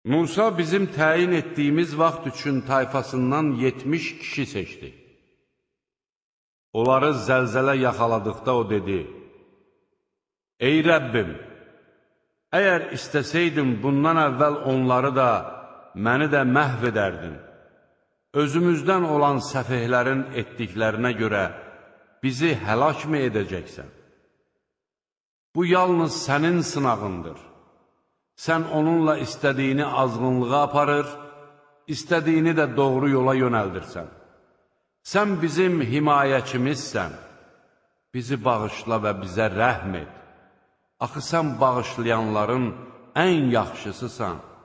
Musa bizim təyin etdiyimiz vaxt üçün tayfasından 70 kişi seçdi. Onları zəlzələ yaxaladıqda o dedi: Ey Rəbbim, əgər istəsəydin bundan əvvəl onları da, məni də məhv edərdin. Özümüzdən olan səfihlərin etdiklərinə görə bizi həlak mı edəcəksən? Bu yalnız sənin sınağındır. Sən onunla istədiyini azğınlığa aparır, istədiyini də doğru yola yönəldirsən. Sən bizim himayəçimizsən, bizi bağışla və bizə rəhm et. Axı sən bağışlayanların ən yaxşısısan.